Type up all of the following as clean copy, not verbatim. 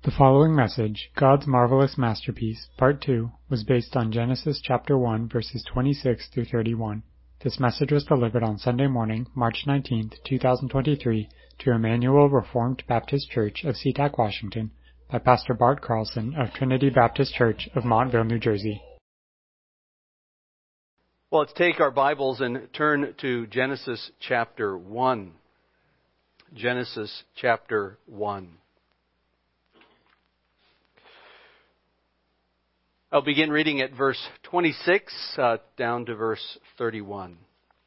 The following message, God's Marvelous Masterpiece, Part 2, was based on Genesis chapter 1, verses 26 through 31. This message was delivered on Sunday morning, March 19, 2023, to Emmanuel Reformed Baptist Church of SeaTac, Washington, by Pastor Bart Carlson of Trinity Baptist Church of Montville, New Jersey. Well, let's take our Bibles and turn to Genesis chapter 1. Genesis chapter 1. I'll begin reading at verse 26 down to verse 31.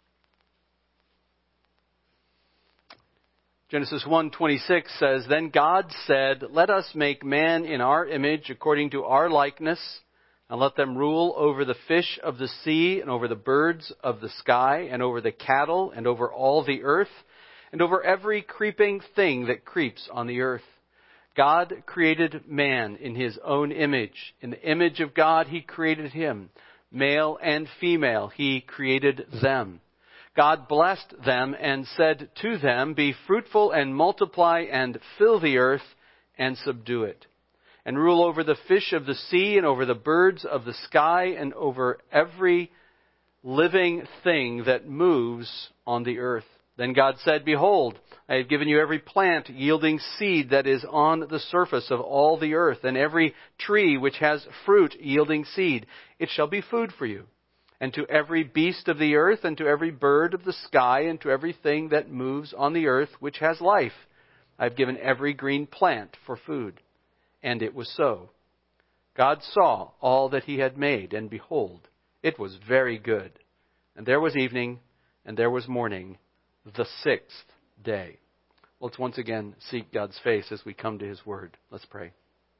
Genesis 1:26 says, "Then God said, 'Let us make man in our image according to our likeness, and let them rule over the fish of the sea and over the birds of the sky and over the cattle and over all the earth and over every creeping thing that creeps on the earth.' God created man in His own image. In the image of God He created him. Male and female He created them. God blessed them and said to them, 'Be fruitful and multiply and fill the earth and subdue it. And rule over the fish of the sea and over the birds of the sky and over every living thing that moves on the earth.' Then God said, 'Behold, I have given you every plant yielding seed that is on the surface of all the earth, and every tree which has fruit yielding seed. It shall be food for you. And to every beast of the earth, and to every bird of the sky, and to everything that moves on the earth which has life, I have given every green plant for food.' And it was so. God saw all that He had made, and behold, it was very good. And there was evening, and there was morning, the sixth day." Let's once again seek God's face as we come to His Word. Let's pray.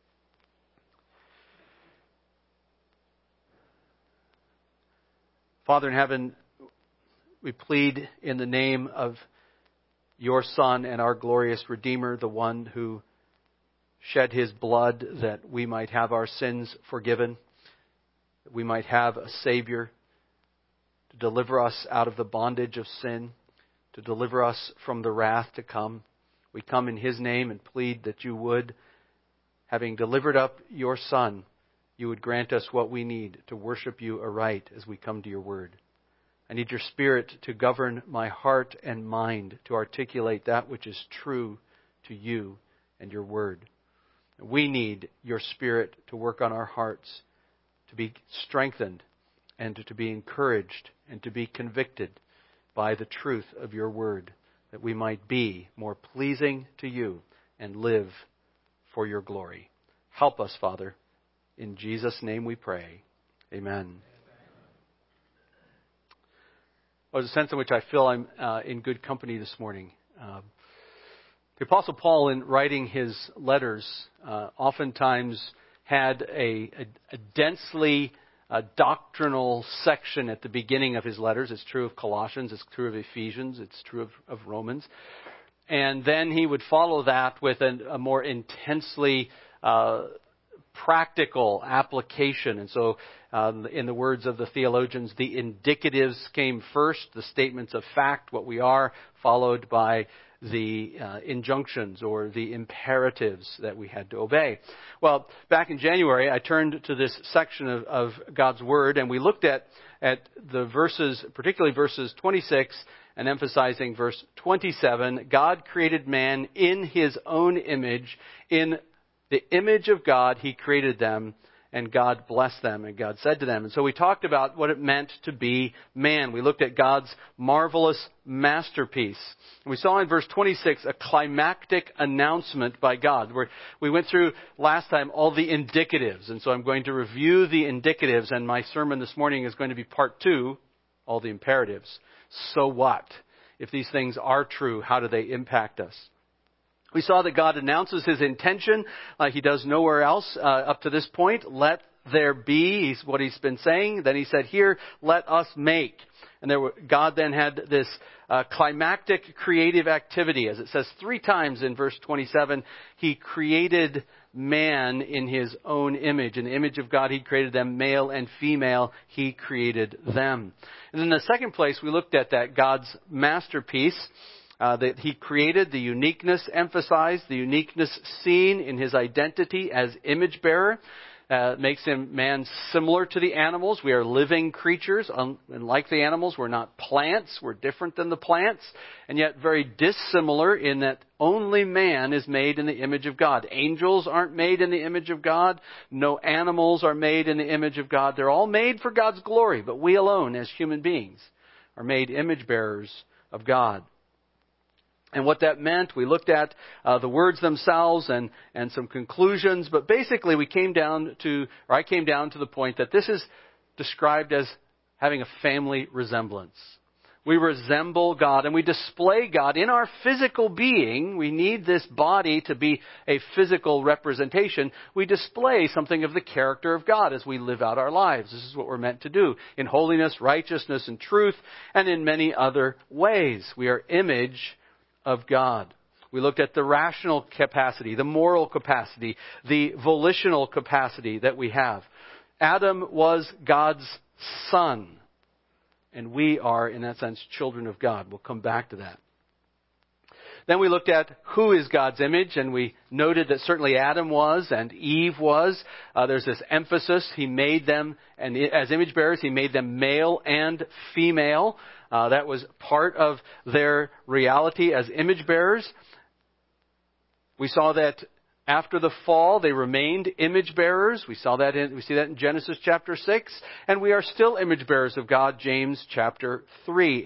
Father in heaven, we plead in the name of Your Son and our glorious Redeemer, the one who shed His blood that we might have our sins forgiven, that we might have a Savior to deliver us out of the bondage of sin, to deliver us from the wrath to come. We come in His name and plead that You would, having delivered up Your Son, You would grant us what we need to worship You aright as we come to Your Word. I need Your Spirit to govern my heart and mind, to articulate that which is true to You and Your Word. We need Your Spirit to work on our hearts, to be strengthened and to be encouraged and to be convicted by the truth of Your Word, that we might be more pleasing to You and live for Your glory. Help us, Father. In Jesus' name we pray. Amen. Well, there's a sense in which I feel I'm in good company this morning. The Apostle Paul, in writing his letters, oftentimes had a densely doctrinal section at the beginning of his letters. It's true of Colossians, it's true of Ephesians, it's true of Romans. And then he would follow that with a more intensely practical application. And so, in the words of the theologians, the indicatives came first, the statements of fact, what we are, followed by the injunctions or the imperatives that we had to obey. Well, back in January, I turned to this section of God's Word, and we looked at the verses, particularly verses 26, and emphasizing verse 27. God created man in His own image. In the image of God, He created them, and God blessed them, and God said to them. And so we talked about what it meant to be man. We looked at God's marvelous masterpiece. And we saw in verse 26 a climactic announcement by God. Where we went through last time all the indicatives. And so I'm going to review the indicatives, and my sermon this morning is going to be part 2, all the imperatives. So what? If these things are true, how do they impact us? We saw that God announces His intention like He does nowhere else up to this point. Let there be, is what He's been saying. Then He said, here, let us make. And God then had this climactic creative activity. As it says 3 times in verse 27, He created man in His own image. In the image of God, He created them, male and female, He created them. And in the second place, we looked at that God's masterpiece. that He created, the uniqueness emphasized, the uniqueness seen in His identity as image bearer. Makes man similar to the animals. We are living creatures, and like the animals, we're not plants. We're different than the plants, and yet very dissimilar in that only man is made in the image of God. Angels aren't made in the image of God. No animals are made in the image of God. They're all made for God's glory, but we alone, as human beings, are made image bearers of God. And what that meant, we looked at the words themselves and some conclusions, but basically I came down to the point that this is described as having a family resemblance. We resemble God and we display God in our physical being. We need this body to be a physical representation. We display something of the character of God as we live out our lives. This is what we're meant to do in holiness, righteousness, and truth, and in many other ways. We are image of God. We looked at the rational capacity, the moral capacity, the volitional capacity that we have. Adam was God's son, and we are, in that sense, children of God. We'll come back to that. Then we looked at who is God's image, and we noted that certainly Adam was and Eve was. There's this emphasis. He made them, and as image bearers, He made them male and female. That was part of their reality as image bearers. We saw that after the fall, they remained image bearers. We see that in Genesis chapter 6. And we are still image bearers of God, James chapter 3.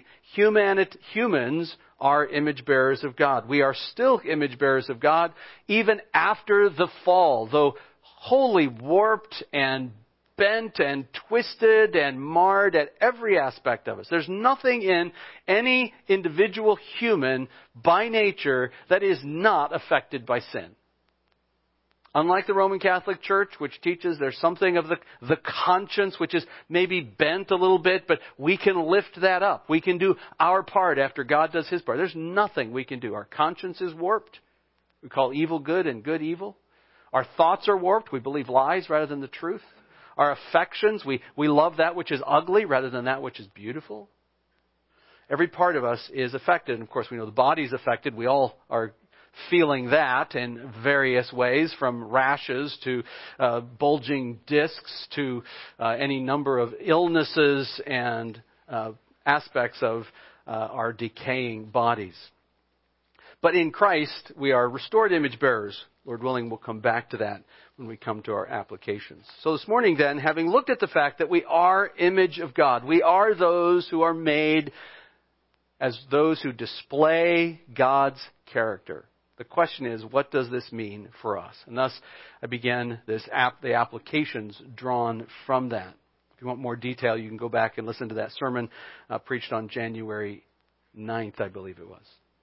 Humans are image bearers of God. We are still image bearers of God even after the fall, though wholly warped and bent and twisted and marred at every aspect of us. There's nothing in any individual human by nature that is not affected by sin. Unlike the Roman Catholic Church, which teaches there's something of the conscience which is maybe bent a little bit, but we can lift that up. We can do our part after God does His part. There's nothing we can do. Our conscience is warped. We call evil good and good evil. Our thoughts are warped. We believe lies rather than the truth. Our affections, we love that which is ugly rather than that which is beautiful. Every part of us is affected. And of course, we know the body's affected. We all are feeling that in various ways, from rashes to bulging discs to any number of illnesses and aspects of our decaying bodies. But in Christ, we are restored image bearers. Lord willing, we'll come back to that when we come to our applications. So this morning then, having looked at the fact that we are image of God, we are those who are made as those who display God's character. The question is, what does this mean for us? And thus, I began the applications drawn from that. If you want more detail, you can go back and listen to that sermon preached on January 9th, I believe it was.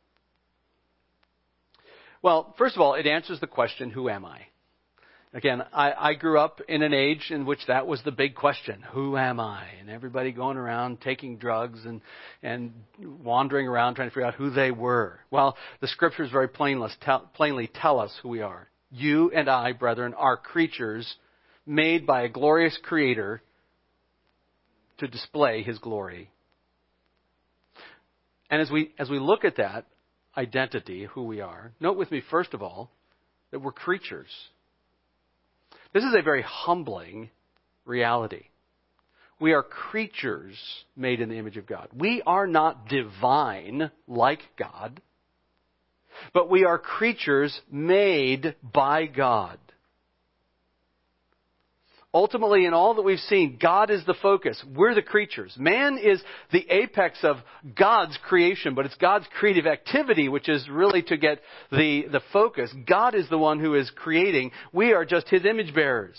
Well, first of all, it answers the question, who am I? Again, I grew up in an age in which that was the big question. Who am I? And everybody going around taking drugs and wandering around trying to figure out who they were. Well, the Scriptures very plainly tell us who we are. You and I, brethren, are creatures made by a glorious Creator to display His glory. And as we look at that identity, who we are, note with me, first of all, that we're creatures. This is a very humbling reality. We are creatures made in the image of God. We are not divine like God, but we are creatures made by God. Ultimately, in all that we've seen, God is the focus. We're the creatures. Man is the apex of God's creation, but it's God's creative activity which is really to get the focus. God is the one who is creating. We are just His image bearers.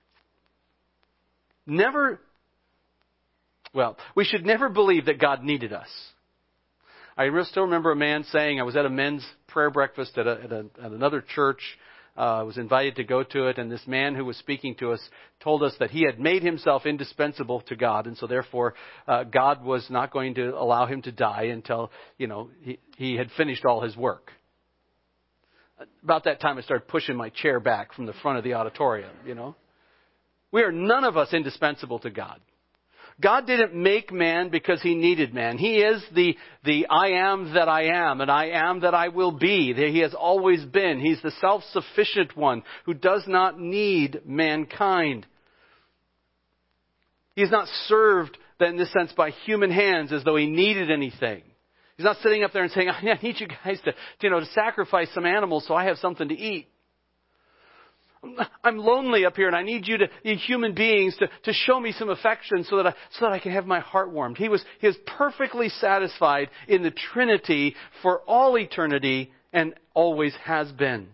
We should never believe that God needed us. I still remember a man saying, I was at a men's prayer breakfast at another church. I was invited to go to it, and this man who was speaking to us told us that he had made himself indispensable to God, and so therefore God was not going to allow him to die until, he had finished all his work. About that time, I started pushing my chair back from the front of the auditorium, We are none of us indispensable to God. God didn't make man because He needed man. He is the I am that I am, and I am that I will be. He has always been. He's the self-sufficient one who does not need mankind. He is not served, in this sense, by human hands as though He needed anything. He's not sitting up there and saying, I need you guys to sacrifice some animals so I have something to eat. I'm lonely up here and I need you human beings to show me some affection so that I can have my heart warmed. He is perfectly satisfied in the Trinity for all eternity and always has been.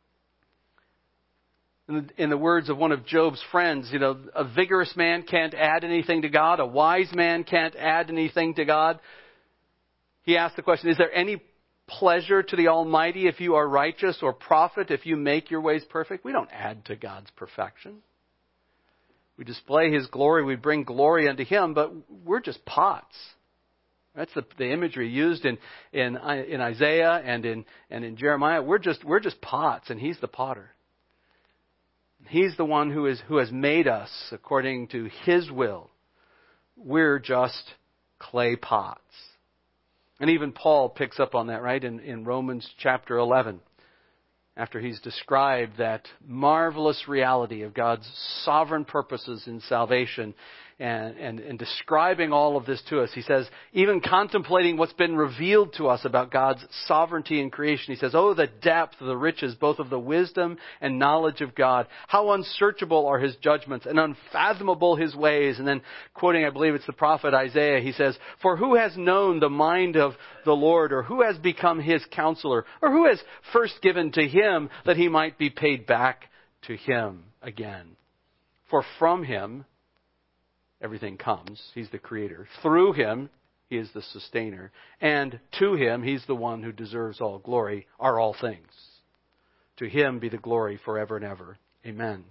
In the words of one of Job's friends, a vigorous man can't add anything to God. A wise man can't add anything to God. He asked the question, is there any pleasure to the Almighty if you are righteous, or profit if you make your ways perfect? We don't add to God's perfection. We display His glory. We bring glory unto Him, but we're just pots. That's the imagery used in Isaiah and in Jeremiah. We're just pots, and He's the potter. He's the one who has made us according to His will. We're just clay pots. And even Paul picks up on that, right, in Romans chapter 11. After he's described that marvelous reality of God's sovereign purposes in salvation and describing all of this to us, he says, even contemplating what's been revealed to us about God's sovereignty in creation, he says, oh, the depth of the riches, both of the wisdom and knowledge of God. How unsearchable are His judgments and unfathomable His ways. And then quoting, I believe it's the prophet Isaiah, he says, for who has known the mind of the Lord, or who has become His counselor, or who has first given to Him that He might be paid back to Him again? For from Him everything comes. He's the creator. Through Him, He is the sustainer. And to Him, He's the one who deserves all glory, are all things. To Him be the glory forever and ever. Amen.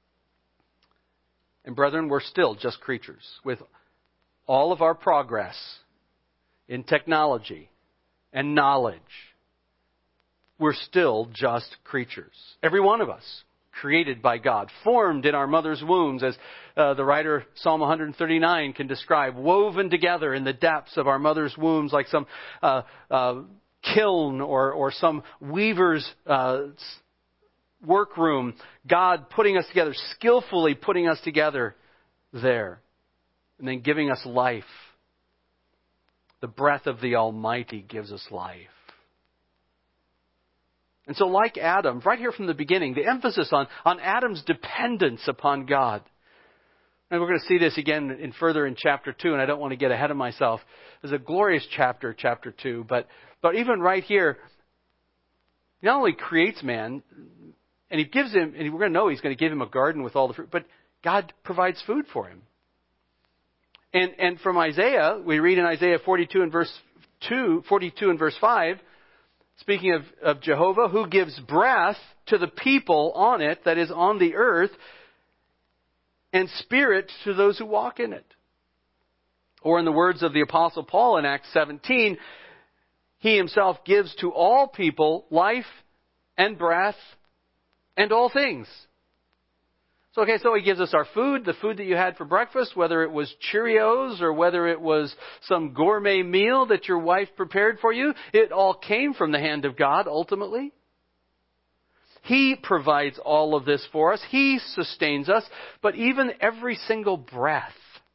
And brethren, we're still just creatures. With all of our progress in technology and knowledge, we're still just creatures. Every one of us. Created by God, formed in our mother's wombs, as the writer Psalm 139 can describe, woven together in the depths of our mother's wombs like some kiln or some weaver's workroom. God putting us together, skillfully putting us together there, and then giving us life. The breath of the Almighty gives us life. And so like Adam, right here from the beginning, the emphasis on Adam's dependence upon God. And we're going to see this again further in chapter 2, and I don't want to get ahead of myself. It's a glorious chapter 2, but even right here, He not only creates man, and He gives him, and we're going to know He's going to give him a garden with all the fruit, but God provides food for him. And from Isaiah, we read in Isaiah 42 and verse 5, speaking of Jehovah, who gives breath to the people on it, that is on the earth, and spirit to those who walk in it. Or in the words of the Apostle Paul in Acts 17, He Himself gives to all people life and breath and all things. So He gives us our food, the food that you had for breakfast, whether it was Cheerios or whether it was some gourmet meal that your wife prepared for you. It all came from the hand of God, ultimately. He provides all of this for us. He sustains us. But even every single breath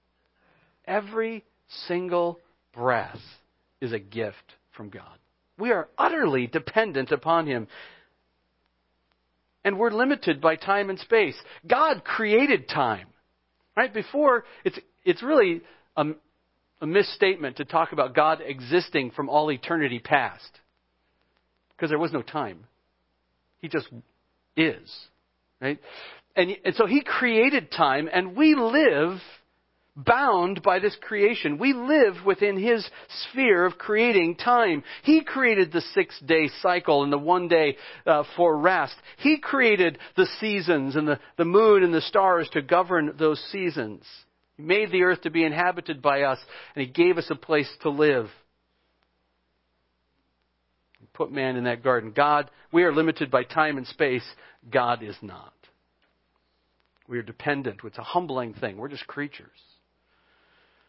is a gift from God. We are utterly dependent upon Him. And we're limited by time and space. God created time. Right? Before, it's really a misstatement to talk about God existing from all eternity past. Because there was no time. He just is. Right? And so He created time, and we live bound by this creation. We live within His sphere of creating time. He created the 6-day cycle and the 1 day for rest. He created the seasons and the moon and the stars to govern those seasons. He made the earth to be inhabited by us, and He gave us a place to live. He put man in that garden. We are limited by time and space. God is not. We are dependent. It's a humbling thing. We're just creatures.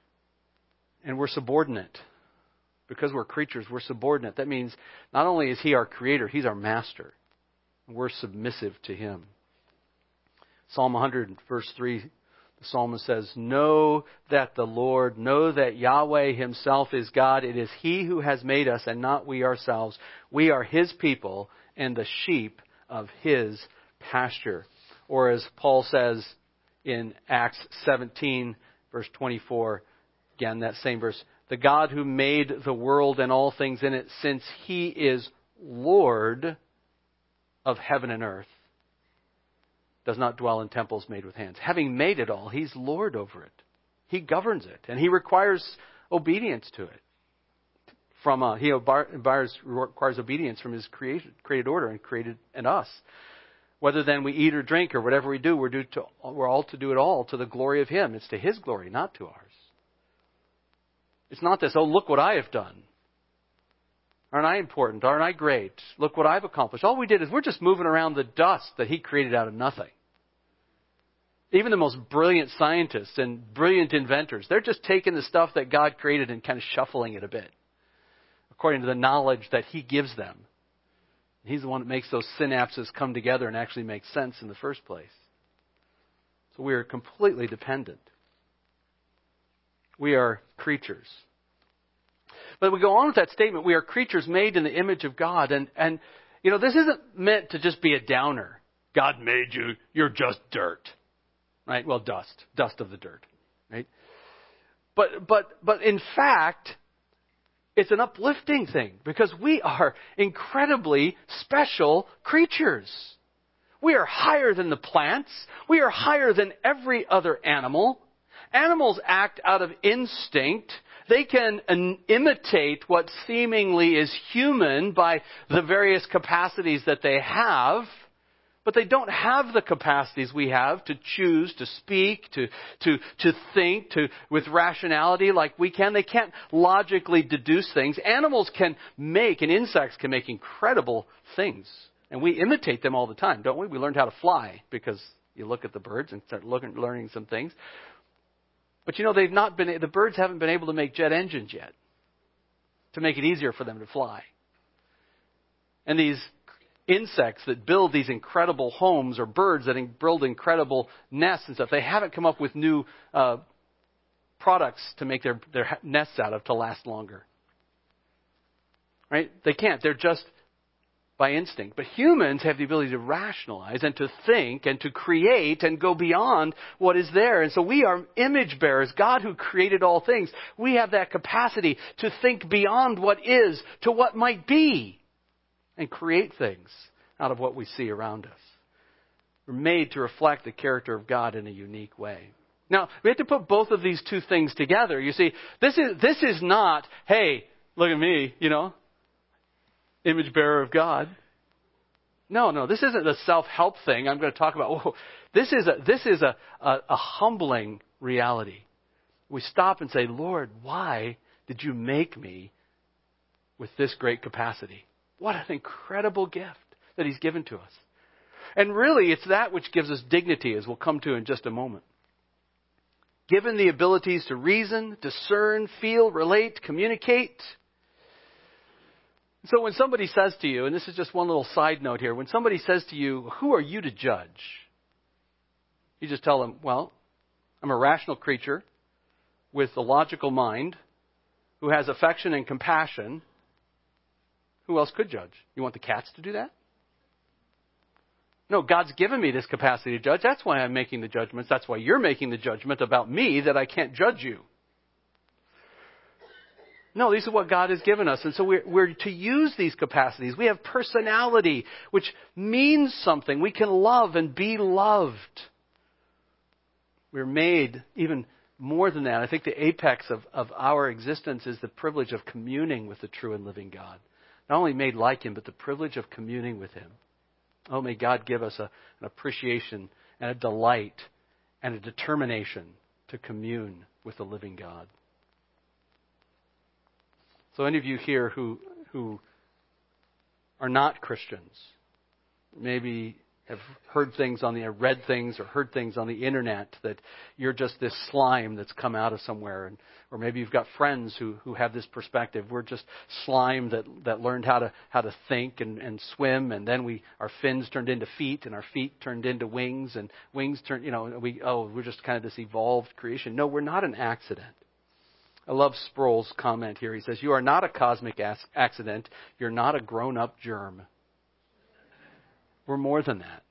And we're subordinate. Because we're creatures, we're subordinate. That means not only is He our creator, He's our master. We're submissive to Him. Psalm 100, verse 3, the psalmist says, know that Yahweh Himself is God. It is He who has made us and not we ourselves. We are His people and the sheep of His pasture. Or as Paul says in Acts 17, verse 24, again, that same verse, the God who made the world and all things in it, since He is Lord of heaven and earth, does not dwell in temples made with hands. Having made it all, He's Lord over it. He governs it, and He requires obedience to it. He requires obedience from His created order and created in us. Whether then we eat or drink or whatever we do, we're all to do it all to the glory of Him. It's to His glory, not to ours. It's not this, oh, look what I have done. Aren't I important? Aren't I great? Look what I've accomplished. All we did is we're just moving around the dust that He created out of nothing. Even the most brilliant scientists and brilliant inventors, they're just taking the stuff that God created and kind of shuffling it a bit, according to the knowledge that He gives them. He's the one that makes those synapses come together and actually make sense in the first place. So we are completely dependent. We are creatures. But we go on with that statement, we are creatures made in the image of God. And this isn't meant to just be a downer. God made you, you're just dirt. Right? Well, dust of the dirt. Right? But in fact, it's an uplifting thing because we are incredibly special creatures. We are higher than the plants. We are higher than every other animal. Animals act out of instinct. They can imitate what seemingly is human by the various capacities that they have, but they don't have the capacities we have to choose, to speak, to think, with rationality like we can. They can't logically deduce things. Animals can make, and insects can make incredible things. And we imitate them all the time, don't we? We learned how to fly because you look at the birds and start learning some things. But the birds haven't been able to make jet engines yet to make it easier for them to fly. And these insects that build these incredible homes, or birds that build incredible nests and stuff, they haven't come up with new products to make their nests out of to last longer. Right? They can't. They're just by instinct. But humans have the ability to rationalize and to think and to create and go beyond what is there. And so we are image bearers. God who created all things. We have that capacity to think beyond what is to what might be and create things out of what we see around us. We're made to reflect the character of God in a unique way. Now, we have to put both of these two things together. You see, this is not, hey, look at me, image bearer of God. No, this isn't a self-help thing I'm going to talk about. This is a humbling reality. We stop and say, Lord, why did you make me with this great capacity? What an incredible gift that He's given to us. And really, it's that which gives us dignity, as we'll come to in just a moment. Given the abilities to reason, discern, feel, relate, communicate. So when somebody says to you, and this is just one little side note here, when somebody says to you, who are you to judge? You just tell them, well, I'm a rational creature with a logical mind who has affection and compassion. Who else could judge? You want the cats to do that? No, God's given me this capacity to judge. That's why I'm making the judgments. That's why you're making the judgment about me that I can't judge you. No, these are what God has given us. And so we're to use these capacities. We have personality, which means something. We can love and be loved. We're made even more than that. I think the apex of our existence is the privilege of communing with the true and living God. Not only made like Him, but the privilege of communing with Him. Oh, may God give us an appreciation and a delight and a determination to commune with the living God. So any of you here who are not Christians, maybe have read things on the internet that you're just this slime that's come out of somewhere, or maybe you've got friends who have this perspective. We're just slime that learned how to think and swim, and then our fins turned into feet, and our feet turned into wings, and wings turned, we're just kind of this evolved creation. No, we're not an accident. I love Sproul's comment here. He says, "You are not a cosmic accident. You're not a grown-up germ." We're more than that.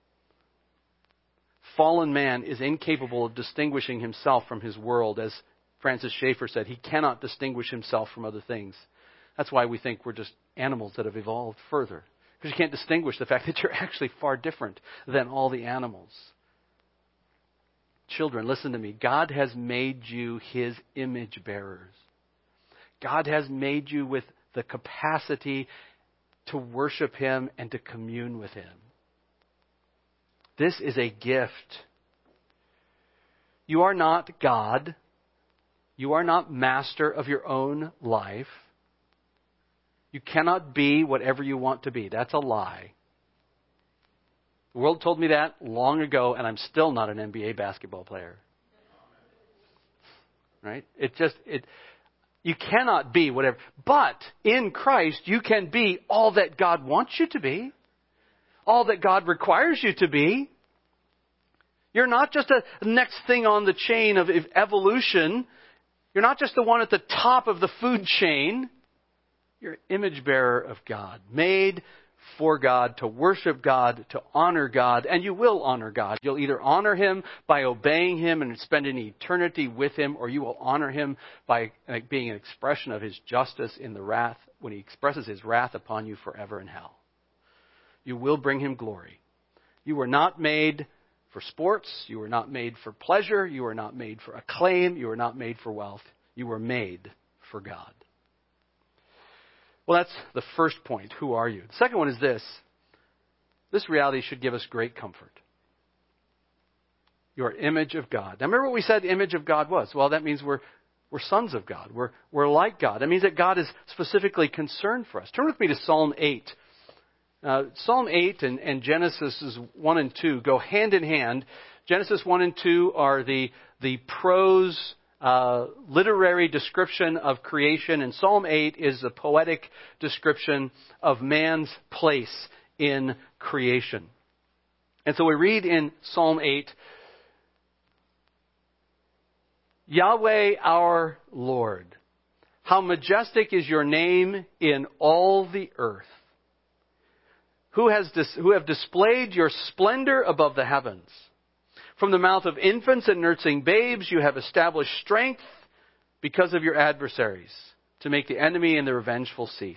Fallen man is incapable of distinguishing himself from his world. As Francis Schaeffer said, he cannot distinguish himself from other things. That's why we think we're just animals that have evolved further. Because you can't distinguish the fact that you're actually far different than all the animals. Children, listen to me. God has made you His image bearers. God has made you with the capacity to worship Him and to commune with Him. This is a gift. You are not God. You are not master of your own life. You cannot be whatever you want to be. That's a lie. The world told me that long ago, and I'm still not an NBA basketball player. Right? You cannot be whatever. But in Christ, you can be all that God wants you to be. All that God requires you to be. You're not just a next thing on the chain of evolution. You're not just the one at the top of the food chain. You're an image bearer of God. Made for God, to worship God, to honor God, and you will honor God. You'll either honor Him by obeying Him and spending eternity with Him, or you will honor Him by being an expression of His justice in the wrath, when He expresses His wrath upon you forever in hell. You will bring Him glory. You were not made for sports. You were not made for pleasure. You were not made for acclaim. You were not made for wealth. You were made for God. Well, that's the first point. Who are you? The second one is this. This reality should give us great comfort. You are image of God. Now remember what we said the image of God was? Well, that means we're sons of God. We're like God. That means that God is specifically concerned for us. Turn with me to Psalm 8. Psalm 8 and Genesis 1 and 2 go hand in hand. Genesis 1 and 2 are the prose literary description of creation, and Psalm 8 is a poetic description of man's place in creation. And so we read in Psalm 8, Yahweh our Lord, how majestic is your name in all the earth, who have displayed your splendor above the heavens. From the mouth of infants and nursing babes, you have established strength because of your adversaries, to make the enemy and the revengeful cease.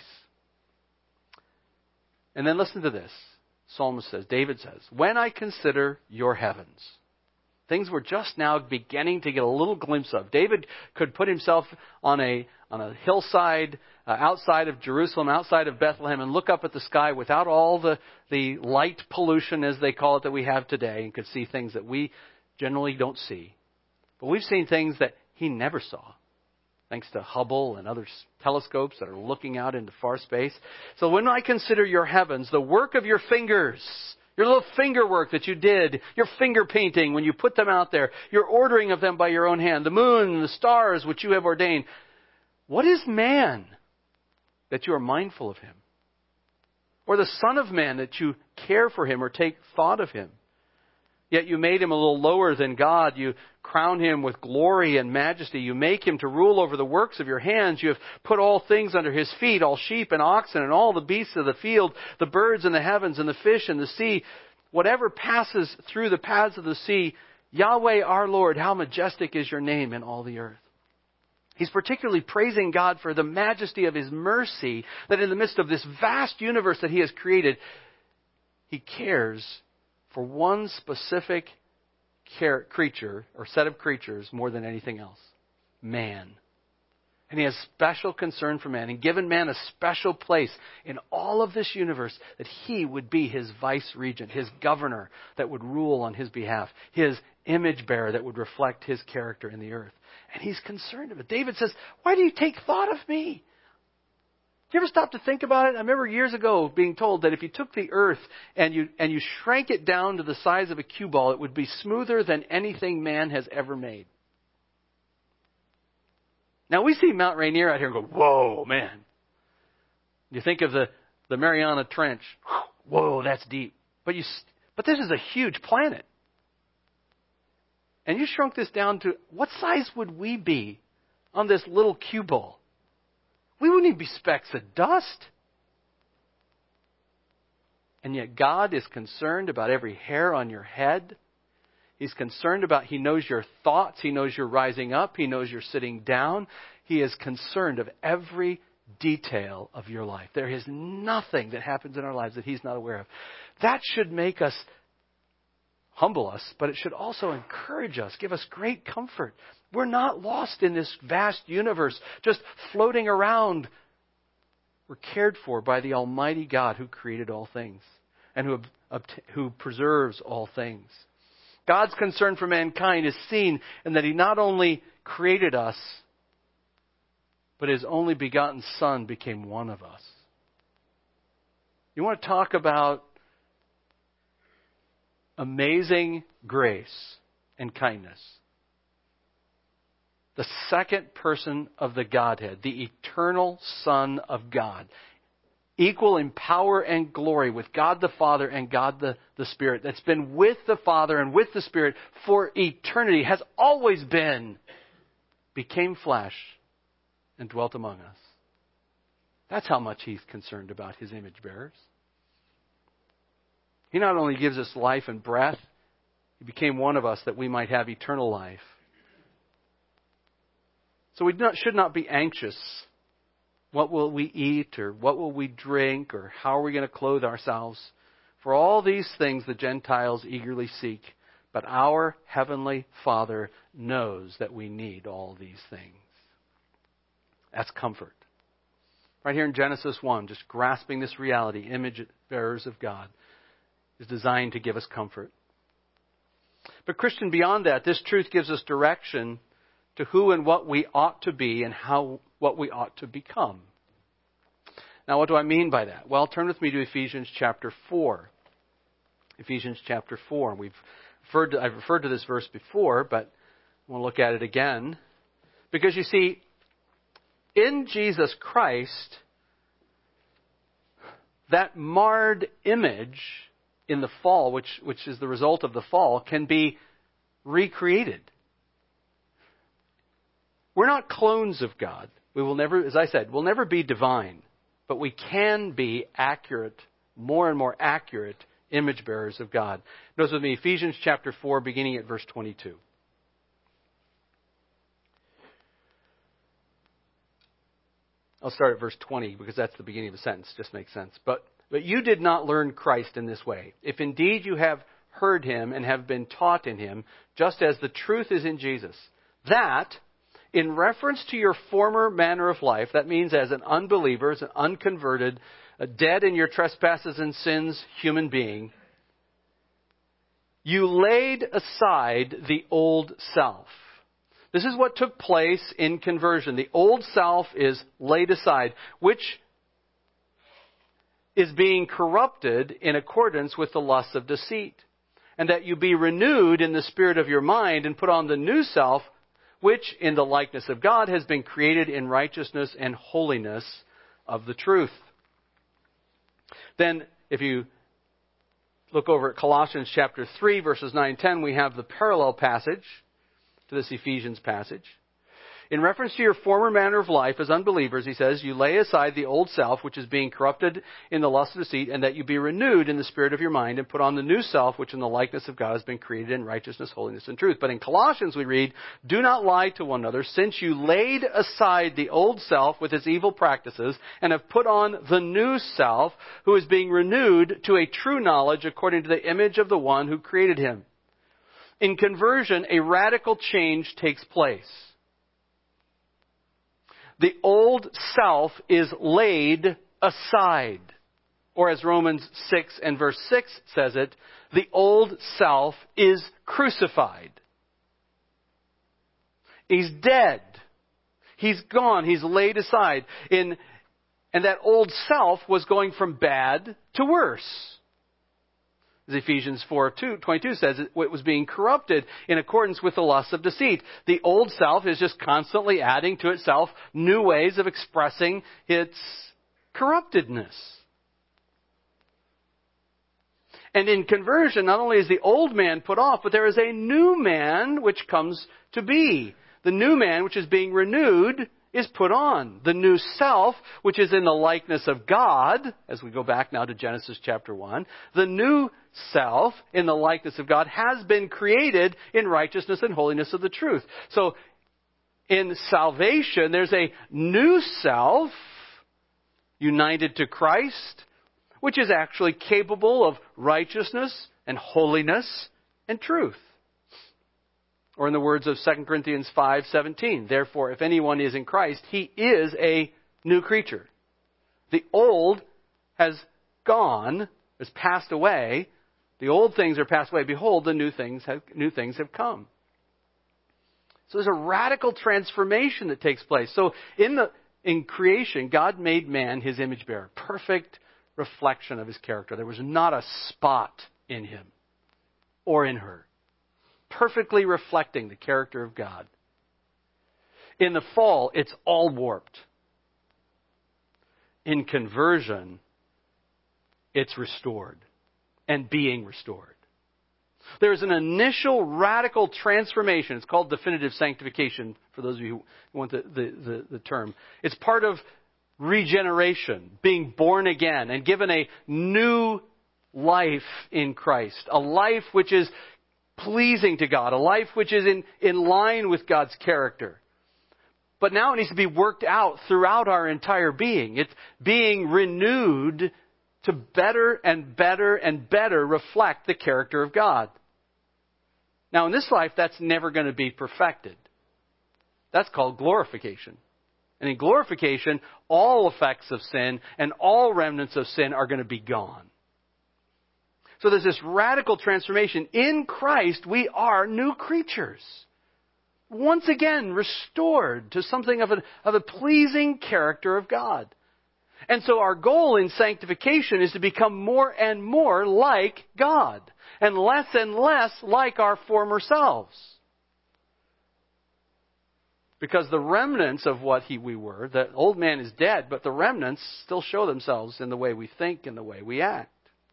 And then listen to this. David says, when I consider your heavens, things we're just now beginning to get a little glimpse of. David could put himself on a hillside outside of Jerusalem, outside of Bethlehem, and look up at the sky without all the light pollution, as they call it, that we have today, and could see things that we generally don't see. But we've seen things that he never saw, thanks to Hubble and other telescopes that are looking out into far space. So when I consider your heavens, the work of your fingers, your little finger work that you did, your finger painting when you put them out there, your ordering of them by your own hand, the moon and the stars which you have ordained. What is man that you are mindful of him? Or the Son of Man that you care for him or take thought of him? Yet you made him a little lower than God. You crown him with glory and majesty. You make him to rule over the works of your hands. You have put all things under his feet, all sheep and oxen and all the beasts of the field, the birds in the heavens and the fish in the sea. Whatever passes through the paths of the sea, Yahweh our Lord, how majestic is your name in all the earth. He's particularly praising God for the majesty of his mercy, that in the midst of this vast universe that he has created, he cares for one specific creature or set of creatures more than anything else. Man. And he has special concern for man and given man a special place in all of this universe, that he would be his vice regent, his governor that would rule on his behalf, his image bearer that would reflect his character in the earth. And he's concerned of it. David says, why do you take thought of me? you ever stop to think about it? I remember years ago being told that if you took the earth and you shrank it down to the size of a cue ball, it would be smoother than anything man has ever made. Now we see Mount Rainier out here and go, whoa, man. You think of the Mariana Trench. Whoa, that's deep. But this is a huge planet. And you shrunk this down to, what size would we be on this little cue ball? We wouldn't even be specks of dust. And yet God is concerned about every hair on your head. He's concerned about, He knows your thoughts. He knows you're rising up. He knows you're sitting down. He is concerned of every detail of your life. There is nothing that happens in our lives that He's not aware of. That should make us, humble us, but it should also encourage us, give us great comfort. We're not lost in this vast universe, just floating around. We're cared for by the Almighty God who created all things and who preserves all things. God's concern for mankind is seen in that He not only created us, but His only begotten Son became one of us. You want to talk about amazing grace and kindness? The second person of the Godhead, the eternal Son of God, equal in power and glory with God the Father and God the Spirit, that's been with the Father and with the Spirit for eternity, has always been, became flesh and dwelt among us. That's how much He's concerned about His image bearers. He not only gives us life and breath, He became one of us that we might have eternal life. So we should not be anxious. What will we eat, or what will we drink, or how are we going to clothe ourselves? For all these things the Gentiles eagerly seek. But our Heavenly Father knows that we need all these things. That's comfort. Right here in Genesis 1, just grasping this reality, image bearers of God, is designed to give us comfort. But Christian, beyond that, this truth gives us direction to who and what we ought to be and what we ought to become. Now, what do I mean by that? Well, turn with me to Ephesians chapter 4. Ephesians chapter 4. I've referred to this verse before, but I want to look at it again. Because you see, in Jesus Christ, that marred image in the fall, which is the result of the fall, can be recreated. We're not clones of God. We will never, as I said, we'll never be divine. But we can be accurate, more and more accurate image bearers of God. Notice with me, Ephesians chapter 4, beginning at verse 22. I'll start at verse 20 because that's the beginning of the sentence. Just makes sense. But you did not learn Christ in this way. If indeed you have heard Him and have been taught in Him, just as the truth is in Jesus, that in reference to your former manner of life, that means as an unbeliever, as an unconverted, a dead in your trespasses and sins human being, you laid aside the old self. This is what took place in conversion. The old self is laid aside, which is being corrupted in accordance with the lusts of deceit. And that you be renewed in the spirit of your mind and put on the new self, which in the likeness of God has been created in righteousness and holiness of the truth. Then, if you look over at Colossians chapter 3, verses 9 and 10, we have the parallel passage to this Ephesians passage. In reference to your former manner of life as unbelievers, he says, you lay aside the old self, which is being corrupted in the lust of deceit, and that you be renewed in the spirit of your mind, and put on the new self, which in the likeness of God has been created in righteousness, holiness, and truth. But in Colossians we read, do not lie to one another, since you laid aside the old self with its evil practices, and have put on the new self, who is being renewed to a true knowledge according to the image of the one who created him. In conversion, a radical change takes place. The old self is laid aside. Or as Romans 6 and verse 6 says it, the old self is crucified. He's dead. He's gone. He's laid aside. In And that old self was going from bad to worse. As Ephesians 4:22 says, it was being corrupted in accordance with the lusts of deceit. The old self is just constantly adding to itself new ways of expressing its corruptedness. And in conversion, not only is the old man put off, but there is a new man which comes to be. The new man which is being renewed is put on. The new self, which is in the likeness of God, as we go back now to Genesis chapter 1, the new self in the likeness of God has been created in righteousness and holiness of the truth. So in salvation, there's a new self united to Christ, which is actually capable of righteousness and holiness and truth. Or in the words of 2 Corinthians 5:17, therefore, if anyone is in Christ, he is a new creature. The old has gone, has passed away. The old things are passed away. Behold, the new things have come. So there's a radical transformation that takes place. So in creation, God made man his image bearer, perfect reflection of his character. There was not a spot in him or in her, perfectly reflecting the character of God. In the fall, it's all warped. In conversion, it's restored and being restored. There's an initial radical transformation. It's called definitive sanctification, for those of you who want the term. It's part of regeneration, being born again and given a new life in Christ. A life which is pleasing to God. A life which is in line with God's character. But now it needs to be worked out throughout our entire being. It's being renewed to better and better and better reflect the character of God. Now in this life, that's never going to be perfected. That's called glorification. And in glorification, all effects of sin and all remnants of sin are going to be gone. So there's this radical transformation. In Christ, we are new creatures. Once again, restored to something of a pleasing character of God. And so our goal in sanctification is to become more and more like God. And less like our former selves. Because the remnants of what we were, the old man is dead, but the remnants still show themselves in the way we think and the way we act.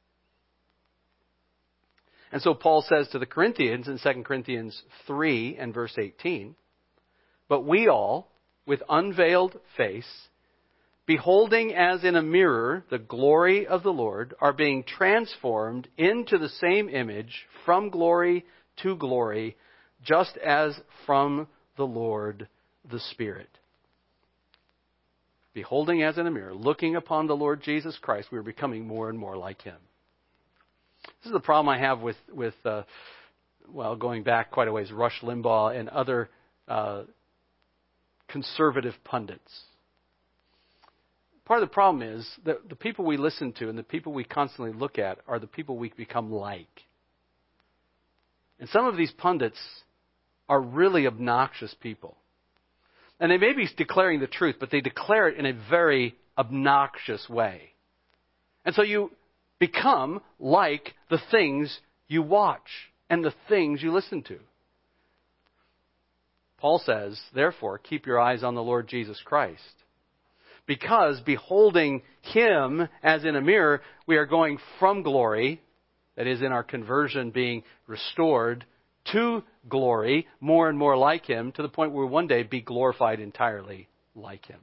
And so Paul says to the Corinthians in 2 Corinthians 3 and verse 18, but we all, with unveiled face, beholding as in a mirror the glory of the Lord, are being transformed into the same image from glory to glory, just as from the Lord the Spirit. Beholding as in a mirror, looking upon the Lord Jesus Christ, we are becoming more and more like Him. This is the problem I have with going back quite a ways, Rush Limbaugh and other conservative pundits. Part of the problem is that the people we listen to and the people we constantly look at are the people we become like. And some of these pundits are really obnoxious people. And they may be declaring the truth, but they declare it in a very obnoxious way. And so you become like the things you watch and the things you listen to. Paul says, therefore, keep your eyes on the Lord Jesus Christ. Because beholding Him as in a mirror, we are going from glory, that is in our conversion being restored, to glory, more and more like Him, to the point where we'll one day be glorified entirely like Him.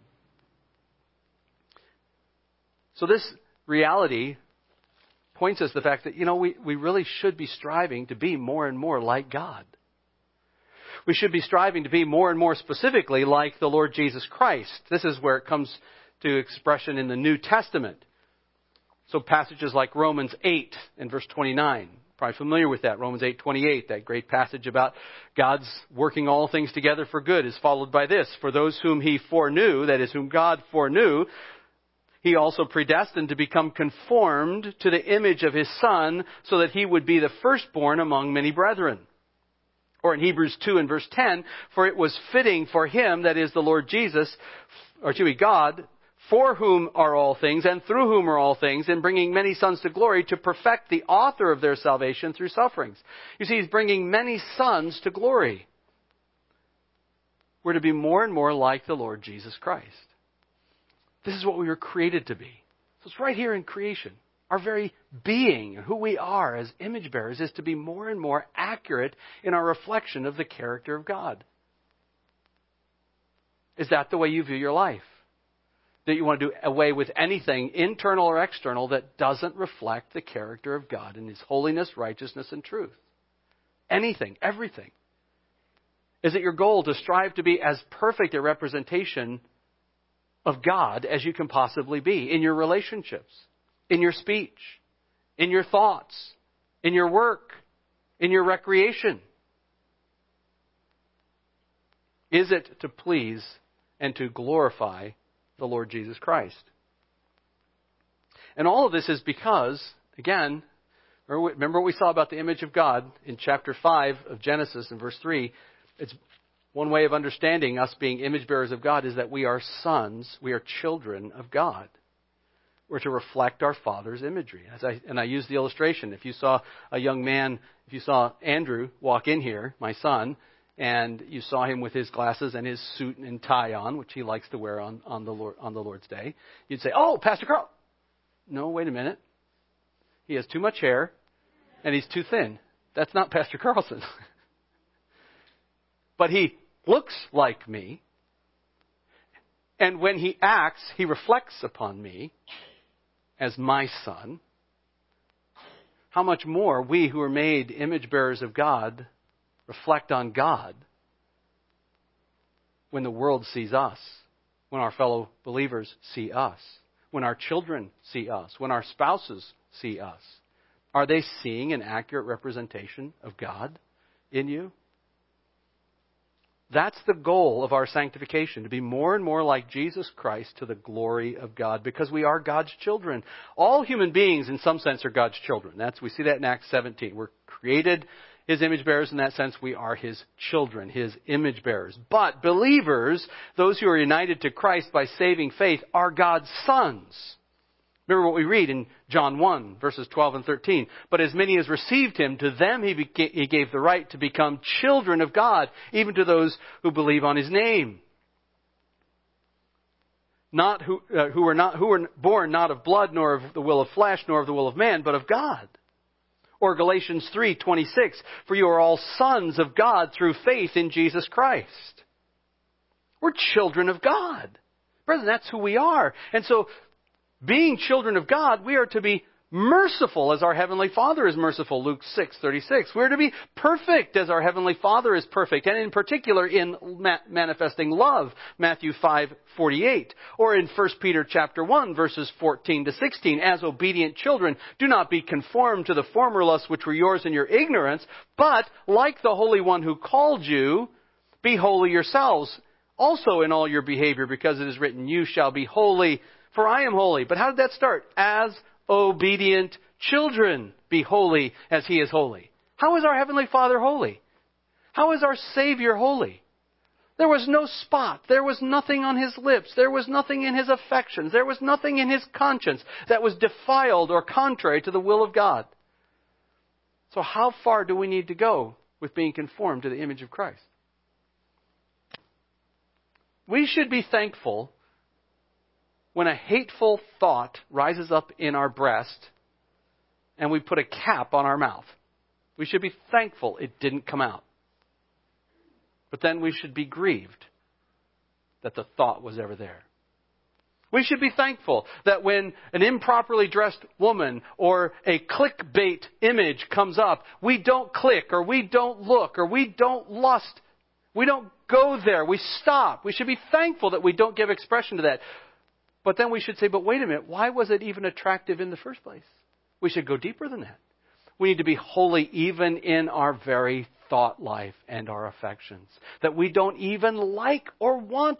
So this reality points us to the fact that, we really should be striving to be more and more like God. We should be striving to be more and more specifically like the Lord Jesus Christ. This is where it comes to expression in the New Testament. So passages like Romans 8 and verse 29. Probably familiar with that. Romans 8:28, that great passage about God's working all things together for good, is followed by this. For those whom He foreknew, that is, whom God foreknew, He also predestined to become conformed to the image of His Son, so that He would be the firstborn among many brethren. Or in Hebrews 2 and verse 10, for it was fitting for Him, that is the Lord Jesus, God, for whom are all things and through whom are all things, and bringing many sons to glory, to perfect the author of their salvation through sufferings. You see, He's bringing many sons to glory. We're to be more and more like the Lord Jesus Christ. This is what we were created to be. So it's right here in creation. Our very being, who we are as image bearers, is to be more and more accurate in our reflection of the character of God. Is that the way you view your life? That you want to do away with anything, internal or external, that doesn't reflect the character of God in His holiness, righteousness, and truth? Anything, everything. Is it your goal to strive to be as perfect a representation of God as you can possibly be in your relationships, in your speech, in your thoughts, in your work, in your recreation? Is it to please and to glorify the Lord Jesus Christ? And all of this is because, again, remember what we saw about the image of God in chapter 5 of Genesis in verse 3. It's one way of understanding us being image bearers of God is that we are sons, we are children of God. We're to reflect our Father's imagery. I use the illustration. If you saw a young man, if you saw Andrew walk in here, my son, and you saw him with his glasses and his suit and tie on, which he likes to wear on the Lord's Day, you'd say, "Oh, Pastor Carl." No, wait a minute. He has too much hair, and he's too thin. That's not Pastor Carlson. But he looks like me, and when he acts, he reflects upon me as my son. How much more we who are made image bearers of God reflect on God when the world sees us, when our fellow believers see us, when our children see us, when our spouses see us. Are they seeing an accurate representation of God in you? That's the goal of our sanctification, to be more and more like Jesus Christ to the glory of God, because we are God's children. All human beings, in some sense, are God's children. We see that in Acts 17. We're created His image bearers. In that sense, we are His children, His image bearers. But believers, those who are united to Christ by saving faith, are God's sons. Remember what we read in John 1, verses 12 and 13. But as many as received Him, to them He gave the right to become children of God, even to those who believe on His name. Who were born not of blood, nor of the will of flesh, nor of the will of man, but of God. Or Galatians 3:26, for you are all sons of God through faith in Jesus Christ. We're children of God. Brethren, that's who we are. And so, being children of God, we are to be merciful as our Heavenly Father is merciful, Luke 6:36. We're to be perfect as our Heavenly Father is perfect, and in particular in manifesting love, Matthew 5:48. Or in 1 Peter chapter 1, verses 14 to 16, as obedient children, do not be conformed to the former lusts which were yours in your ignorance, but like the Holy One who called you, be holy yourselves, also in all your behavior, because it is written, you shall be holy, for I am holy. But how did that start? As obedient children, be holy as He is holy. How is our Heavenly Father holy? How is our Savior holy? There was no spot. There was nothing on His lips. There was nothing in His affections. There was nothing in His conscience that was defiled or contrary to the will of God. So how far do we need to go with being conformed to the image of Christ? We should be thankful when a hateful thought rises up in our breast and we put a cap on our mouth. We should be thankful it didn't come out. But then we should be grieved that the thought was ever there. We should be thankful that when an improperly dressed woman or a clickbait image comes up, we don't click or we don't look or we don't lust. We don't go there. We stop. We should be thankful that we don't give expression to that. But then we should say, but wait a minute, why was it even attractive in the first place? We should go deeper than that. We need to be holy even in our very thought life and our affections. That we don't even like or want